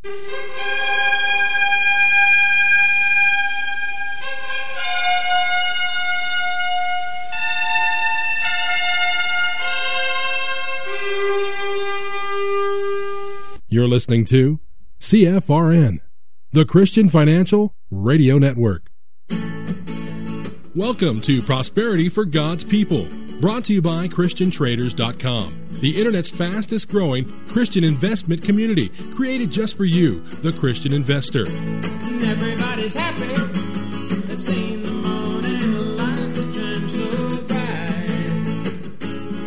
You're listening to CFRN, the Christian Financial Radio Network. Welcome to Prosperity for God's People, brought to you by ChristianTraders.com, the Internet's fastest growing Christian investment community, created just for you, the Christian investor. Everybody's happy. They've seen the morning light that shines so bright.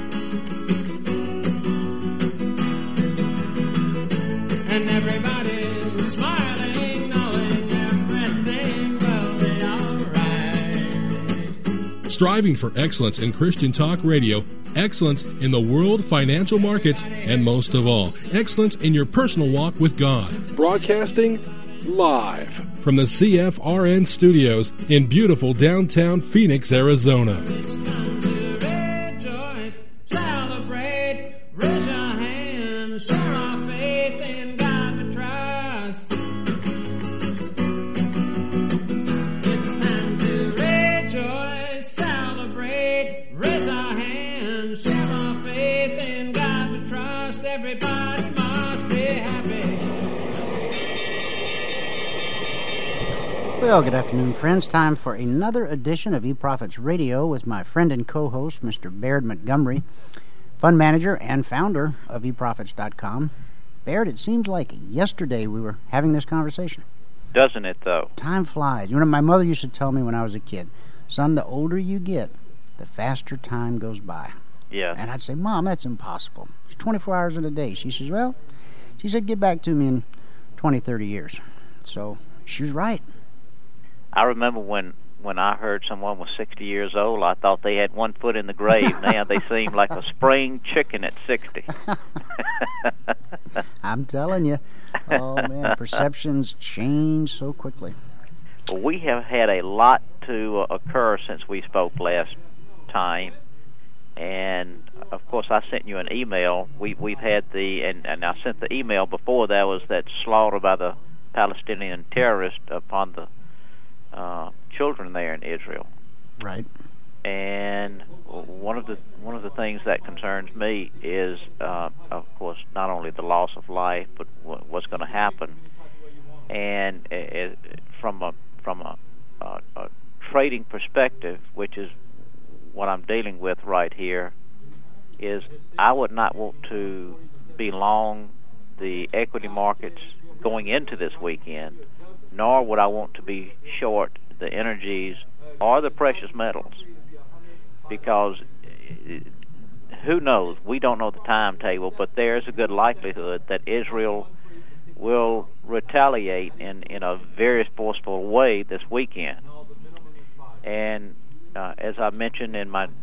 And everybody's smiling, knowing everything will be alright. Striving for excellence in Christian talk radio, excellence in the world financial markets, and most of all, excellence in your personal walk with God. Broadcasting live from the CFRN studios in beautiful downtown Phoenix, Arizona. It's time to rejoice, celebrate, raise your hand, share our faith in God we trust. It's time to rejoice, celebrate, raise our hand, share our faith in God we trust. Everybody must be happy. Well, good afternoon, friends. Time for another edition of eProphets Radio with my friend and co-host, Mr. Baird Montgomery, fund manager and founder of eProphets.com. Baird, it seems like yesterday we were having this conversation. Doesn't it, though? Time flies. You know, my mother used to tell me when I was a kid, son, the older you get, the faster time goes by. Yeah. And I'd say, Mom, that's impossible. It's 24 hours in a day. She says, well, she said, get back to me in 20, 30 years. So she was right. I remember when I heard someone was 60 years old, I thought they had one foot in the grave. Now they seem like a spring chicken at 60. I'm telling you. Oh, man, perceptions change so quickly. Well, we have had a lot to occur since we spoke last time. And, of course, I sent you an email. We've had and I sent the email before that was that slaughter by the Palestinian terrorists upon the children there in Israel. Right. And one of the things that concerns me is, of course, not only the loss of life, but what's going to happen. And from a trading perspective, which is what I'm dealing with right here, is I would not want to be long the equity markets going into this weekend, nor would I want to be short the energies or the precious metals, because who knows? We don't know the timetable, but there's a good likelihood that Israel will retaliate in a very forceful way this weekend. And as I mentioned in my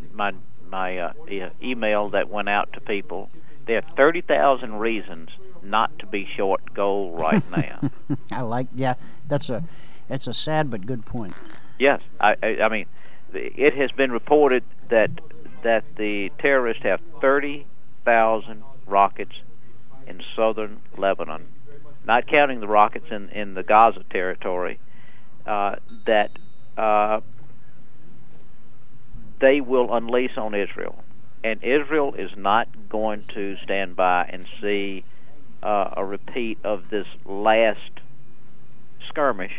email that went out to people, there are 30,000 reasons not to be short gold right now. That's a sad but good point. Yes, I mean, it has been reported that the terrorists have 30,000 rockets in southern Lebanon, not counting the rockets in the Gaza territory, that they will unleash on Israel. And Israel is not going to stand by and see a repeat of this last skirmish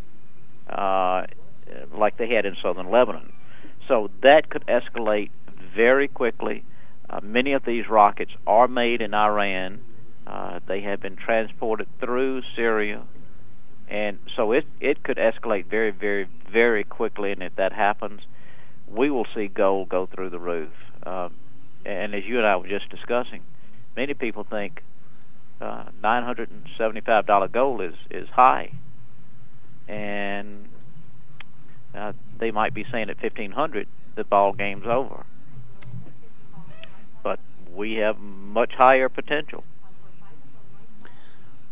like they had in southern Lebanon. So that could escalate very quickly. Many of these rockets are made in Iran. They have been transported through Syria. And so it could escalate very, very, very quickly. And if that happens, we will see gold go through the roof. And as you and I were just discussing, many people think $975 gold is high. And they might be saying at $1,500 the ball game's over. But we have much higher potential.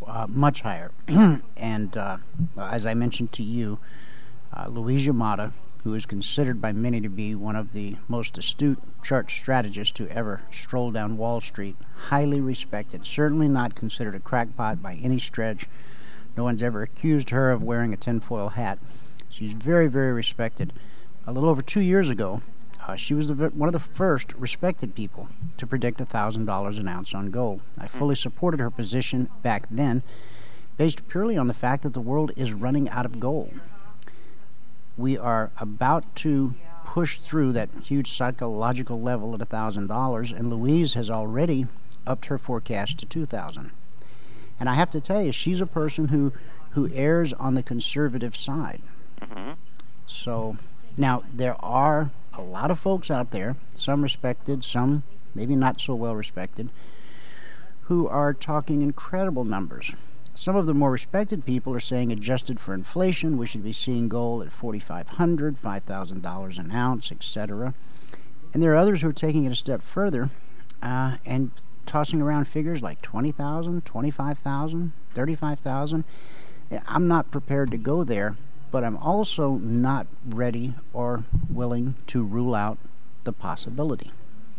Much higher. And as I mentioned to you, Louise Yamada who is considered by many to be one of the most astute chart strategists to ever stroll down Wall Street. Highly respected. Certainly not considered a crackpot by any stretch. No one's ever accused her of wearing a tinfoil hat. She's very, very respected. A little over 2 years ago, she was one of the first respected people to predict $1,000 an ounce on gold. I fully supported her position back then, based purely on the fact that the world is running out of gold. We are about to push through that huge psychological level at $1,000, and Louise has already upped her forecast to $2,000. And I have to tell you, she's a person who errs on the conservative side. Mm-hmm. So, now, there are a lot of folks out there, some respected, some maybe not so well respected, who are talking incredible numbers. Some of the more respected people are saying, adjusted for inflation, we should be seeing gold at $4,500, $5,000 an ounce, etc. And there are others who are taking it a step further and tossing around figures like $20,000, $25,000, $35,000. I'm not prepared to go there, but I'm also not ready or willing to rule out the possibility.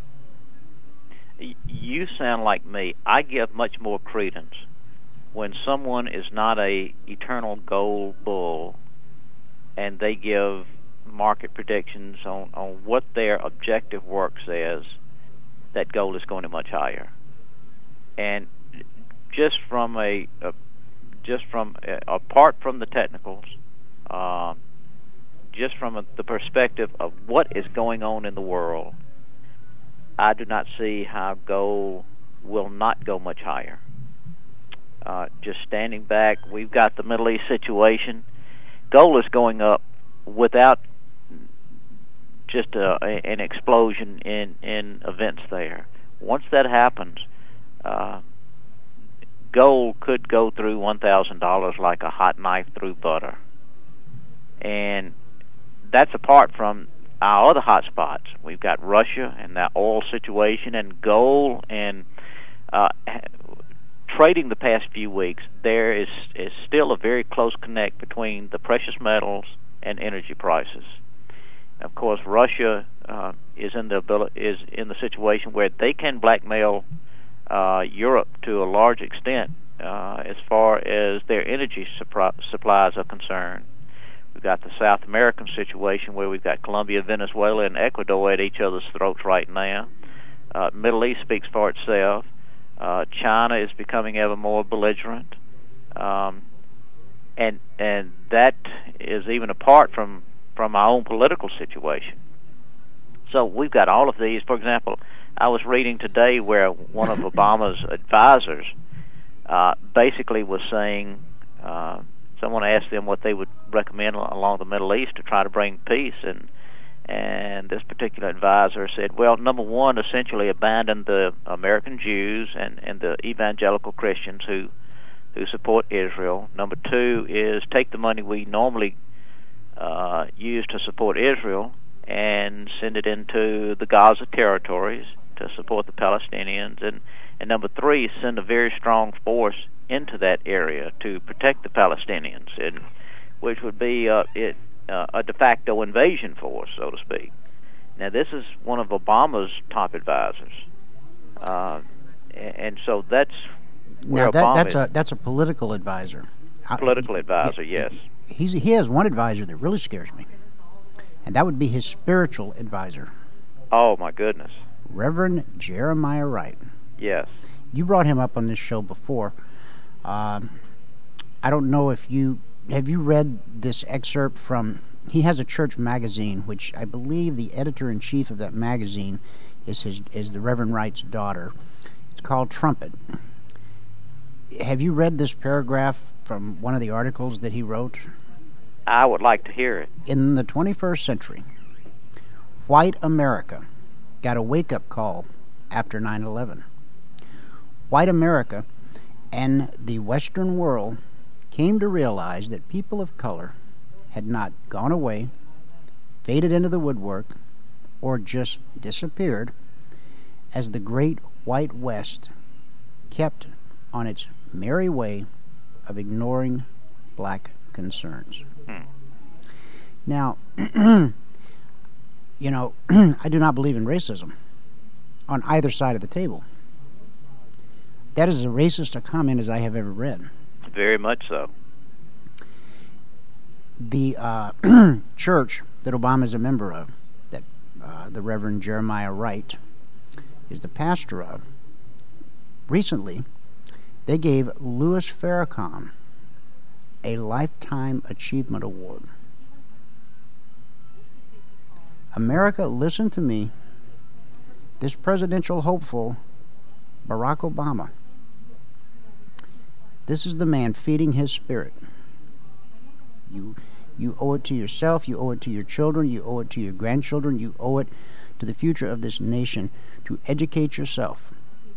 You sound like me. I give much more credence when someone is not a eternal gold bull and they give market predictions on what their objective work says, that gold is going to much higher. And apart from the technicals, just from the perspective of what is going on in the world, I do not see how gold will not go much higher. Just standing back, we've got the Middle East situation. Gold is going up without just an explosion in events there. Once that happens, gold could go through $1,000 like a hot knife through butter. And that's apart from our other hot spots. We've got Russia and that oil situation and gold, and trading the past few weeks, there is still a very close connect between the precious metals and energy prices. Of course, Russia is in the situation where they can blackmail Europe to a large extent as far as their energy supplies are concerned. We've got the South American situation where we've got Colombia, Venezuela, and Ecuador at each other's throats right now. Middle East speaks for itself. China is becoming ever more belligerent, and that is even apart from our own political situation. So we've got all of these. For example, I was reading today where one of Obama's advisors basically was saying, someone asked them what they would recommend along the Middle East to try to bring peace, and this particular advisor said, well, number one, essentially abandon the American Jews and the evangelical Christians who support Israel. Number two is take the money we normally use to support Israel and send it into the Gaza territories to support the Palestinians. And number three, send a very strong force into that area to protect the Palestinians, which would be a de facto invasion force, so to speak. Now, this is one of Obama's top advisors, and so that's where that's a political advisor. Political advisor, yes. He has one advisor that really scares me, and that would be his spiritual advisor. Oh my goodness, Reverend Jeremiah Wright. Yes, you brought him up on this show before. I don't know if have you read this excerpt from, he has a church magazine, which I believe the editor-in-chief of that magazine is the Reverend Wright's daughter. It's called Trumpet. Have you read this paragraph from one of the articles that he wrote? I would like to hear it. In the 21st century, white America got a wake-up call after 9/11. White America and the Western world came to realize that people of color had not gone away, faded into the woodwork, or just disappeared, as the great white West kept on its merry way of ignoring black concerns. Now, you know, I do not believe in racism on either side of the table. That is as racist a comment as I have ever read. Very much so. The church that Obama is a member of, that the Reverend Jeremiah Wright is the pastor of, recently they gave Louis Farrakhan a Lifetime Achievement Award. America, listen to me. This presidential hopeful, Barack Obama, this is the man feeding his spirit. You owe it to yourself, you owe it to your children, you owe it to your grandchildren, you owe it to the future of this nation to educate yourself.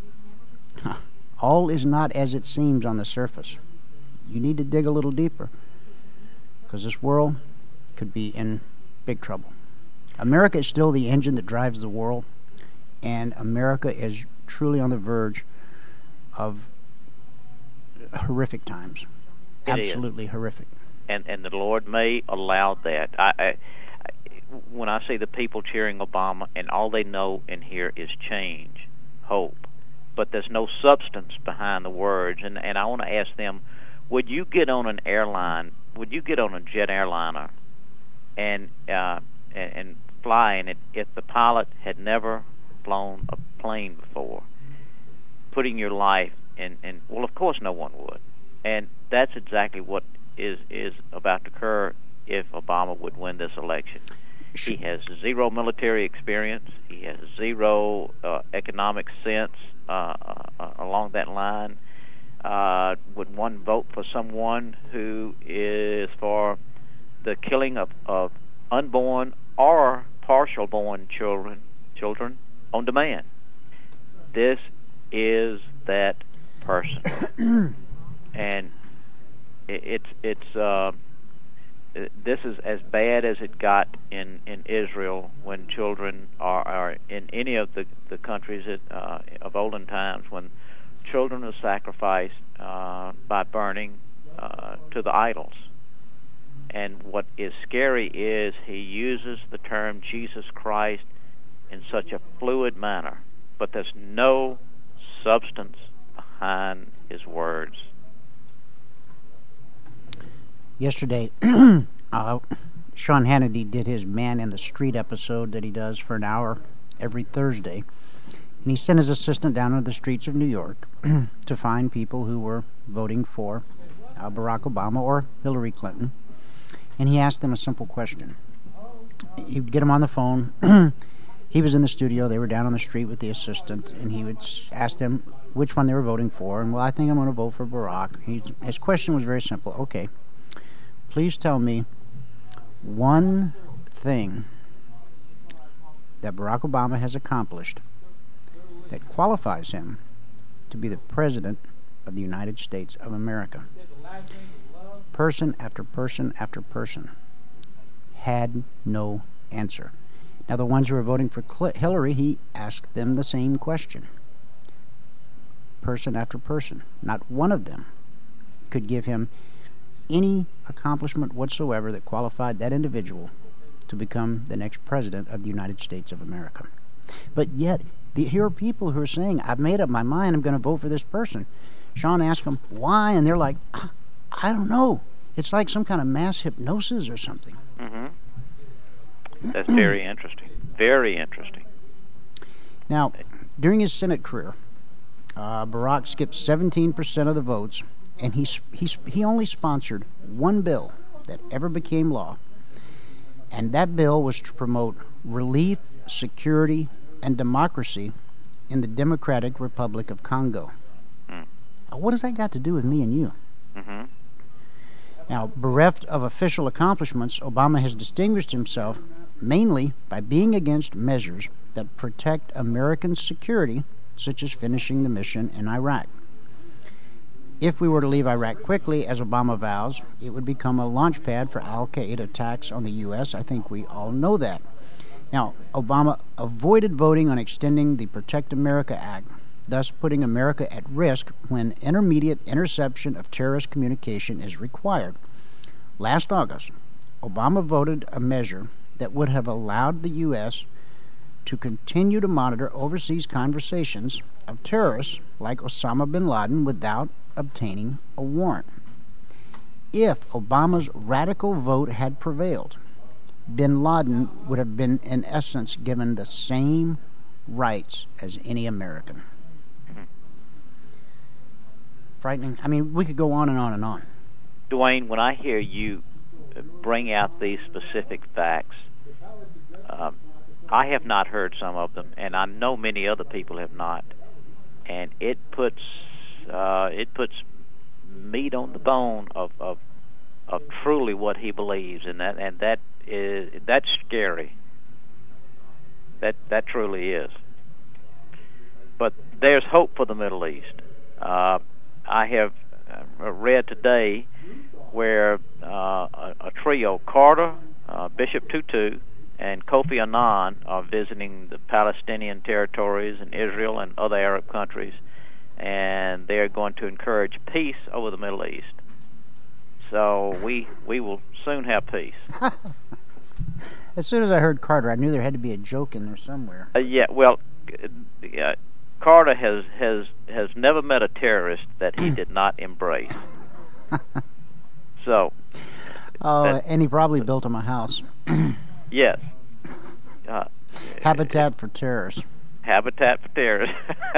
All is not as it seems on the surface. You need to dig a little deeper, because this world could be in big trouble. America is still the engine that drives the world, and America is truly on the verge of horrific times. Absolutely horrific. And the Lord may allow that. I when I see the people cheering Obama, and all they know and hear is change, hope, but there's no substance behind the words. And I want to ask them, would you get on an airline? Would you get on a jet airliner and fly in it if the pilot had never flown a plane before, putting your life in? Well, of course, no one would. And that's exactly what is about to occur if Obama would win this election. He has zero military experience. He has zero economic sense along that line. Would one vote for someone who is for the killing of unborn or partial-born children on demand? This is that person, and this is as bad as it got in Israel when children are in any of the countries of olden times, when children are sacrificed by burning to the idols. And what is scary is he uses the term Jesus Christ in such a fluid manner, but there's no substance behind his words. Yesterday, Sean Hannity did his Man in the Street episode that he does for an hour every Thursday. And he sent his assistant down into the streets of New York to find people who were voting for Barack Obama or Hillary Clinton. And he asked them a simple question. He would get them on the phone. He was in the studio. They were down on the street with the assistant. And he would ask them which one they were voting for. And, well, I think I'm going to vote for Barack. His question was very simple. Okay, please tell me one thing that Barack Obama has accomplished that qualifies him to be the President of the United States of America. Person after person after person had no answer. Now, the ones who were voting for Hillary, he asked them the same question. Person after person. Not one of them could give him any accomplishment whatsoever that qualified that individual to become the next President of the United States of America. But yet, here are people who are saying, I've made up my mind, I'm going to vote for this person. Sean asked them, why? And they're like, I don't know. It's like some kind of mass hypnosis or something. Mm-hmm. That's very interesting. Very interesting. Now, during his Senate career, Barack skipped 17% of the votes, and he only sponsored one bill that ever became law, and that bill was to promote relief, security, and democracy in the Democratic Republic of Congo. Mm. Now, what has that got to do with me and you? Mm-hmm. Now, bereft of official accomplishments, Obama has distinguished himself mainly by being against measures that protect American security, such as finishing the mission in Iraq. If we were to leave Iraq quickly, as Obama vows, it would become a launch pad for al-Qaeda attacks on the U.S. I think we all know that. Now, Obama avoided voting on extending the Protect America Act, thus putting America at risk when intermediate interception of terrorist communication is required. Last August, Obama voted a measure that would have allowed the U.S. to continue to monitor overseas conversations of terrorists like Osama bin Laden without obtaining a warrant. If Obama's radical vote had prevailed, bin Laden would have been, in essence, given the same rights as any American. Frightening. I mean, we could go on and on and on. Dwayne, when I hear you bring out these specific facts, I have not heard some of them, and I know many other people have not. And it puts meat on the bone of truly what he believes, and that's scary. That truly is. But there's hope for the Middle East. I have read today where a trio, Carter, Bishop Tutu, and Kofi Annan, are visiting the Palestinian territories and Israel and other Arab countries, and they're going to encourage peace over the Middle East. So we will soon have peace. As soon as I heard Carter, I knew there had to be a joke in there somewhere. Carter has never met a terrorist that he did not embrace. So. And he probably built him a house. Yes. Habitat for terrorists. Habitat for terrorists.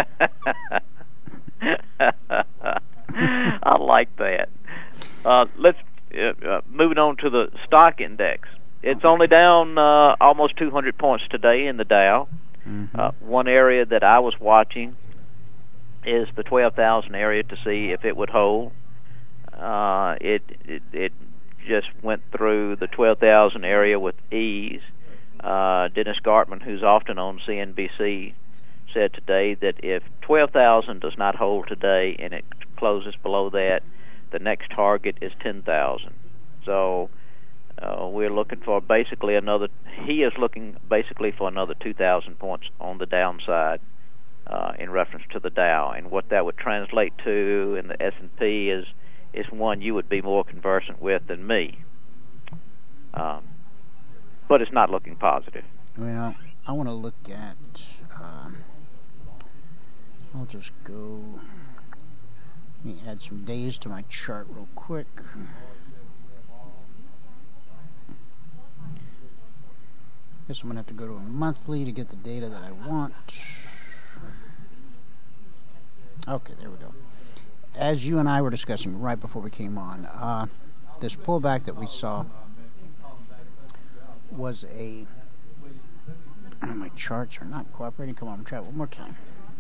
I like that. Let's moving on to the stock index. It's only down almost 200 points today in the Dow. Mm-hmm. One area that I was watching is the 12,000 area to see if it would hold. It just went through the 12,000 area with ease. Dennis Gartman, who's often on CNBC, said today that if 12,000 does not hold today and it closes below that, the next target is 10,000. So we're looking for basically another. He is looking basically for another 2,000 points on the downside in reference to the Dow, and what that would translate to in the S&P is one you would be more conversant with than me. But it's not looking positive. Well, I want to look at. I'll just go. Let me add some days to my chart real quick. Guess I'm going to have to go to a monthly to get the data that I want. Okay, there we go. As you and I were discussing right before we came on, this pullback that we saw was a... my charts are not cooperating. Come on, try it one more time.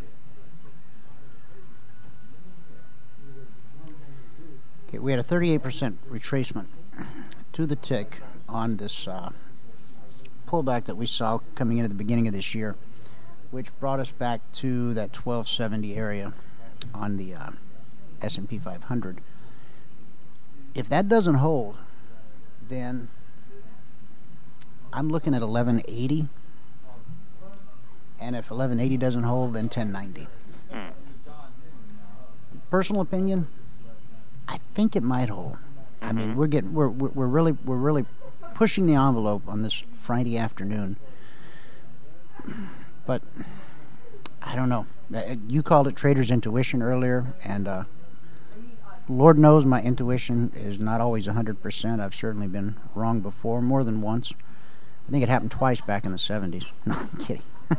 Okay, we had a 38% retracement to the tick on this pullback that we saw coming into the beginning of this year, which brought us back to that 1270 area on the S&P 500. If that doesn't hold, then I'm looking at 1180, and if 1180 doesn't hold, then 1090. Personal opinion, I think it might hold. I mean, we're really pushing the envelope on this Friday afternoon, but I don't know. You called it trader's intuition earlier, and Lord knows my intuition is not always 100%. I've certainly been wrong before, more than once. I think it happened twice back in the 70s. No, I'm kidding.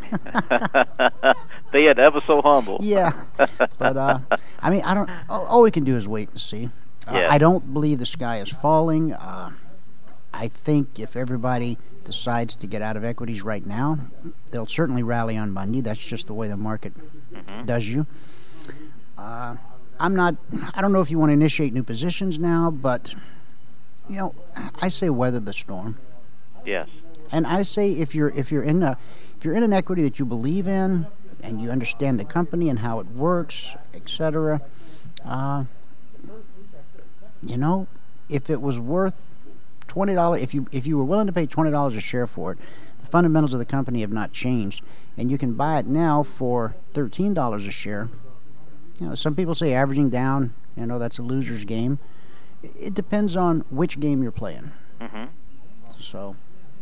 Be it ever so humble. Yeah, but I mean, I don't. All we can do is wait and see. Yeah. I don't believe the sky is falling. I think if everybody decides to get out of equities right now, they'll certainly rally on Monday. That's just the way the market does you. I don't know if you want to initiate new positions now, but you know, I say weather the storm. Yes. And I say if you're in an equity that you believe in and you understand the company and how it works, etc., you know, if it was worth $20, if you were willing to pay $20 a share for it, the fundamentals of the company have not changed, and you can buy it now for $13 a share. You know, some people say averaging down, you know, that's a loser's game. It depends on which game you're playing. So,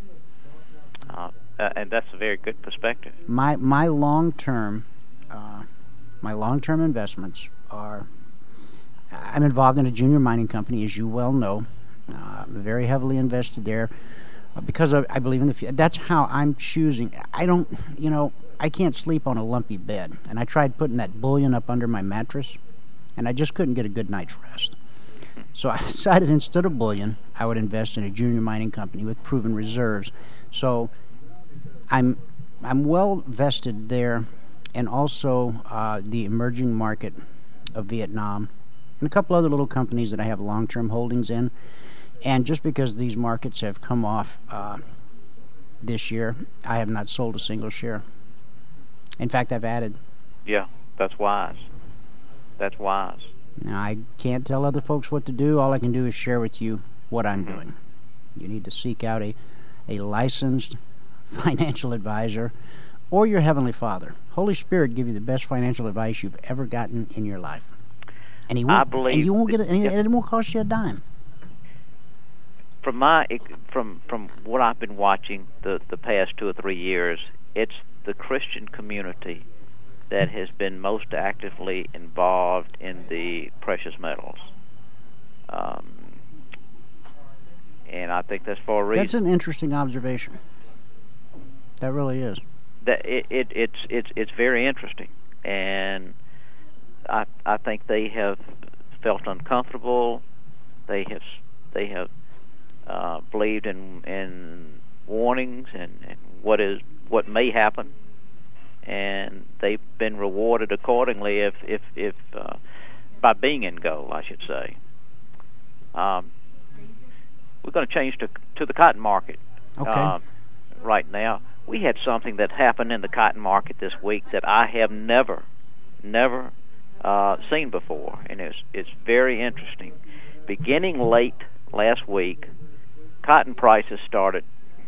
and that's a very good perspective. My long-term investments are. I'm involved in a junior mining company, as you well know. I'm very heavily invested there because I believe in the future. That's how I'm choosing. I can't sleep on a lumpy bed, and I tried putting that bullion up under my mattress, and I just couldn't get a good night's rest. So I decided instead of bullion, I would invest in a junior mining company with proven reserves. So I'm well vested there, and also the emerging market of Vietnam, and a couple other little companies that I have long-term holdings in. And just because these markets have come off this year, I have not sold a single share. In fact, I've added. Yeah, that's wise. That's wise. Now, I can't tell other folks what to do. All I can do is share with you what I'm doing. You need to seek out a licensed financial advisor or your Heavenly Father. Holy Spirit give you the best financial advice you've ever gotten in your life. And he won't, and you won't get it, and it won't cost you a dime. From what I've been watching the past 2 or 3 years, it's the Christian community that has been most actively involved in the precious metals, and I think that's for a reason. That's an interesting observation. That really is. That it's very interesting, and I think they have felt uncomfortable. They have believed in warnings and what may happen, and they've been rewarded accordingly if by being in gold, I should say. We're going to change to the cotton market. Okay. Right now, we had something that happened in the cotton market this week that I have never seen before, and it's very interesting. Beginning late last week, cotton prices started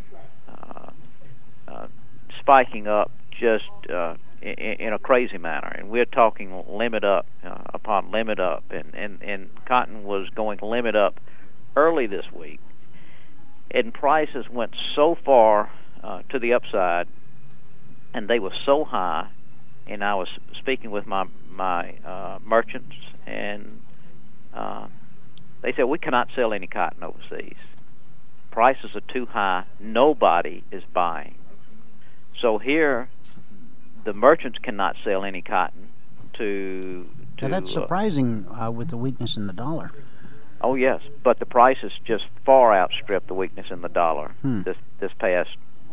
spiking up just in a crazy manner, and we're talking limit up upon limit up, and cotton was going limit up early this week, and prices went so far to the upside, and they were so high, and I was speaking with my merchants, and they said, we cannot sell any cotton overseas. Prices are too high. Nobody is buying. So here, the merchants cannot sell any cotton to now that's surprising with the weakness in the dollar. Oh, yes, but the prices just far outstrip the weakness in the dollar this past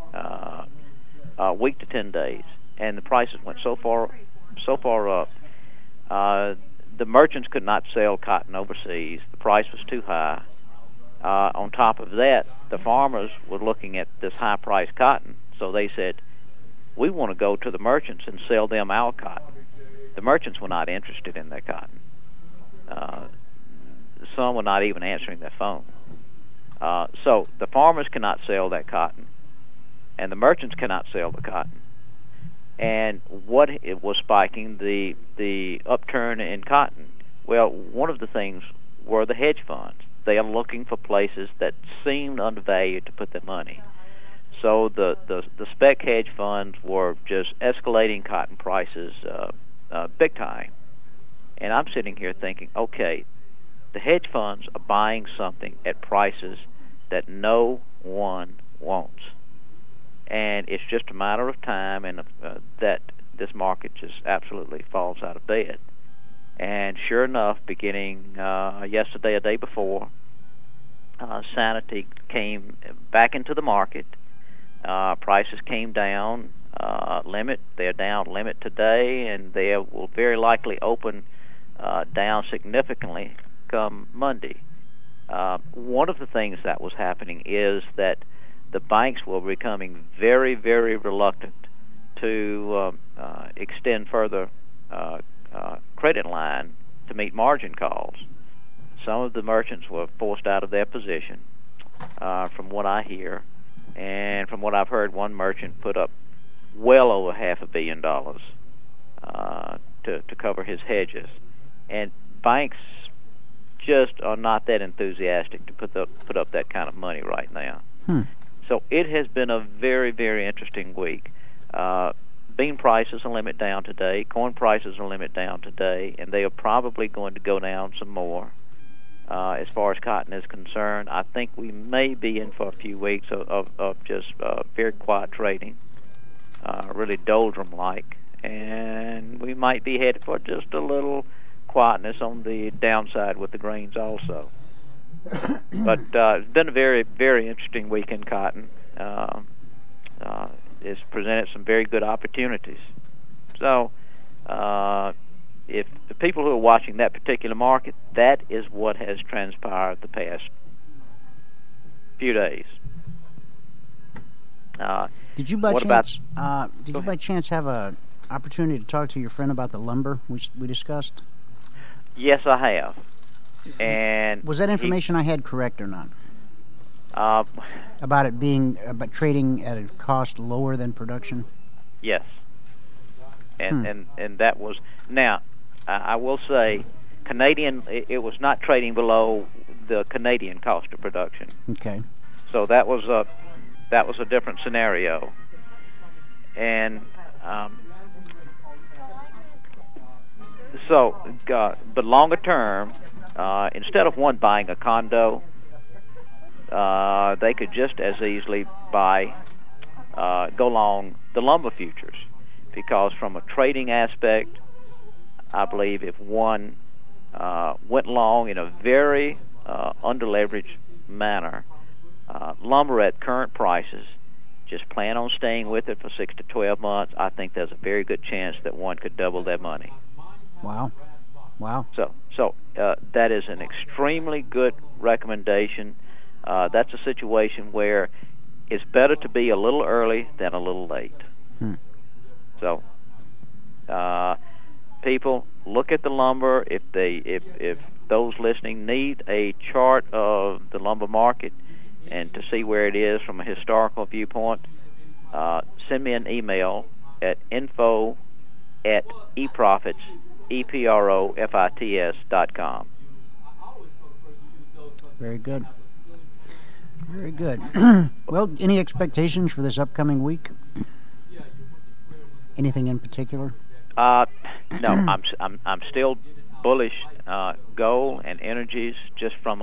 week to 10 days, and the prices went so far up. The merchants could not sell cotton overseas. The price was too high. On top of that, the farmers were looking at this high-priced cotton, so they said, we want to go to the merchants and sell them our cotton. The merchants were not interested in their cotton. Some were not even answering their phone. So the farmers cannot sell that cotton, and the merchants cannot sell the cotton. And what it was spiking the upturn in cotton? Well, one of the things were the hedge funds. They are looking for places that seemed undervalued to put their money. So the spec hedge funds were just escalating cotton prices big time. And I'm sitting here thinking, okay, the hedge funds are buying something at prices that no one wants. And it's just a matter of time and that this market just absolutely falls out of bed. And sure enough, beginning yesterday, a day before, Sanity came back into the market. Prices came down limit. They're down limit today, and they will very likely open down significantly come Monday. One of the things that was happening is that the banks were becoming very, very reluctant to extend further credit line to meet margin calls. Some of the merchants were forced out of their position, from what I hear, and from what I've heard, one merchant put up well over $500 million to cover his hedges, and banks just are not that enthusiastic to put up that kind of money right now. So it has been a very, very interesting week. Bean prices are limit down today. Corn prices are limit down today, and they are probably going to go down some more. As far as cotton is concerned, I think we may be in for a few weeks of just very quiet trading, really doldrum-like, and we might be headed for just a little quietness on the downside with the grains also. But it's been a very, very interesting week in cotton. It's presented some very good opportunities. So if the people who are watching that particular market, that is what has transpired the past few days. Did you by chance have a opportunity to talk to your friend about the lumber we discussed? Yes, I have. And was that information I had correct or not? About it being trading at a cost lower than production? Yes. And that was, now I will say, Canadian, it was not trading below the Canadian cost of production. Okay. So that was a different scenario. And but longer term, instead of one buying a condo, they could just as easily go long the lumber futures, because from a trading aspect, I believe if one went long in a very under-leveraged manner, lumber at current prices, just plan on staying with it for 6 to 12 months, I think there's a very good chance that one could double their money. Wow. So that is an extremely good recommendation. That's a situation where it's better to be a little early than a little late. So people, look at the lumber. If those listening need a chart of the lumber market and to see where it is from a historical viewpoint, send me an email at info@eprofits.com. Very good. Very good. Well, any expectations for this upcoming week? Anything in particular? No, I'm still bullish. Gold and energies, just from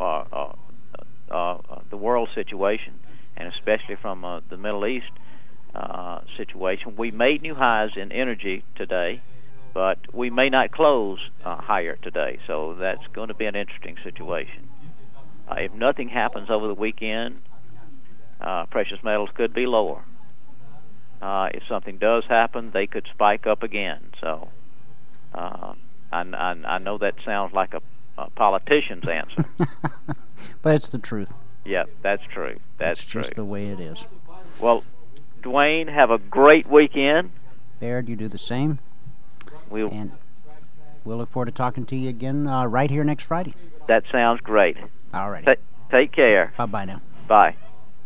the world situation, and especially from the Middle East situation. We made new highs in energy today, but we may not close higher today. So that's going to be an interesting situation. If nothing happens over the weekend, precious metals could be lower. If something does happen, they could spike up again. So I know that sounds like a politician's answer. But it's the truth. Yeah, that's true. That's true. Just the way it is. Well, Dwayne, have a great weekend. Baird, you do the same. And we'll look forward to talking to you again right here next Friday. That sounds great. All right. Take care. Bye-bye now. Bye.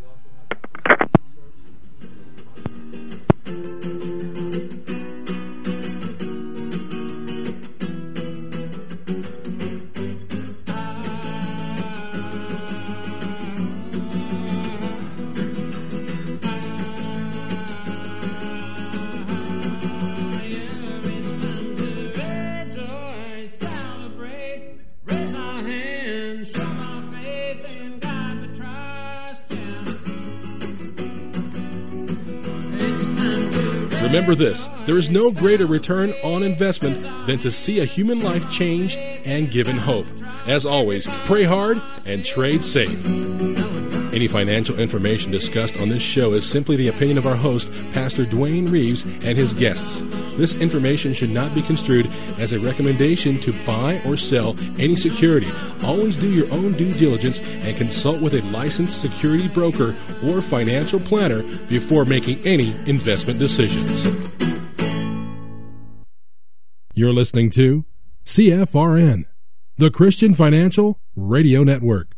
Remember this, there is no greater return on investment than to see a human life changed and given hope. As always, pray hard and trade safe. Any financial information discussed on this show is simply the opinion of our host, Pastor Dwayne Reeves, and his guests. This information should not be construed as a recommendation to buy or sell any security. Always do your own due diligence and consult with a licensed security broker or financial planner before making any investment decisions. You're listening to CFRN, the Christian Financial Radio Network.